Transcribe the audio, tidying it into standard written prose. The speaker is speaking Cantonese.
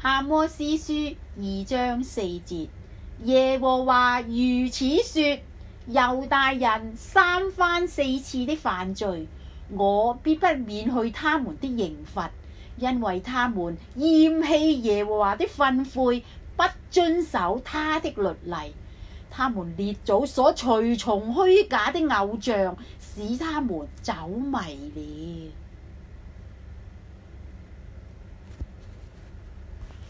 哈摩斯書2章4節，耶和華如此說：猶大人三番四次的犯罪，我必不免去他們的刑罰，因為他們厭棄耶和華的訓誨，不遵守他的律例。他們列祖所隨從虛假的偶像，使他們走迷了。